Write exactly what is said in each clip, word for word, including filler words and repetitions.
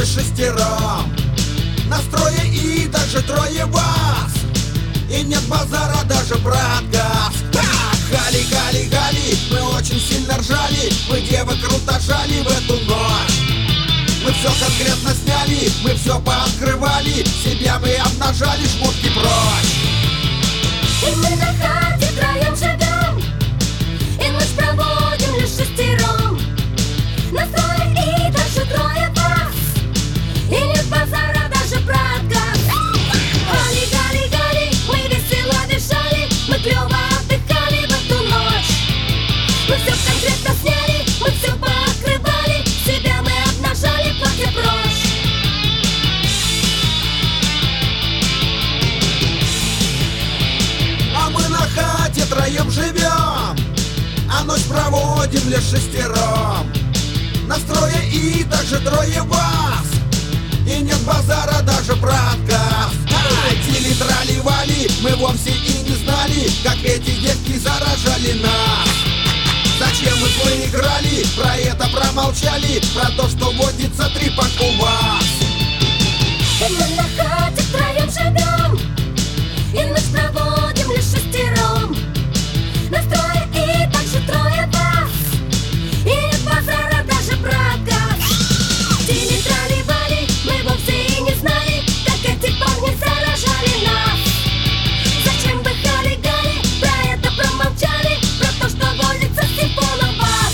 лишь шестером. Настрое и также трое вас. И нет базара даже про отказ. Хали, хали, хали, мы очень сильно ржали. Мы девок круто жали в эту ночь. Мы все конкретно сняли, мы все пооткрывали. Себя мы обнажали, шмотки прочь. И мы на хате втроем живем, и ночь проводим лишь шестером. Настрое и даже трое вас. И нет базара даже про отказ. Гали, гали, гали, мы весело дышали. Мы клево отдыхали в эту ночь. Мы все конкретно сняли, мы все пооткрывали. Себя мы обнажали, платье прочь. А мы на хате троем живем, а ночь проводим лишь шестером. Настроя и также трое вас. И нет базара даже про отказ. Тили трали-вали, мы вовсе и не знали, как эти девки заражали нас. Зачем мы свой играли, про это промолчали, про то, что водится трипак у вас. И мы на хате втроем живем, и ночь проводим лишь шестером. Настроя и также трое вас. И нет базара даже про отказ. Тили трали-вали, мы вовсе и не знали, как эти парни заражали нас. Зачем вы хали-гали, про это промолчали, про то, что водится симфон у вас.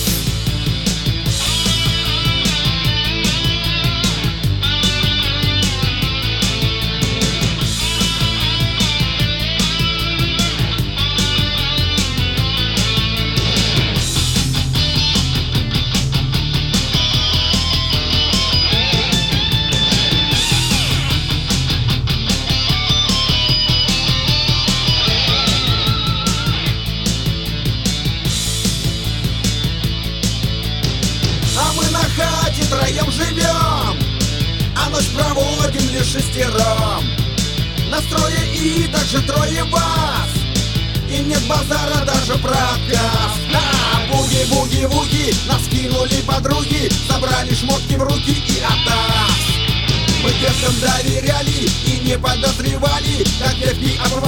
А мы на хате троем живем, а ночь проводим лишь шестером. Настроя и также трое вас. И нет базара даже про отказ. Да, буги-буги-буги, нас кинули подруги, собрали шмотки в руки и атас. Мы девкам доверяли и не подозревали, как девки обрушили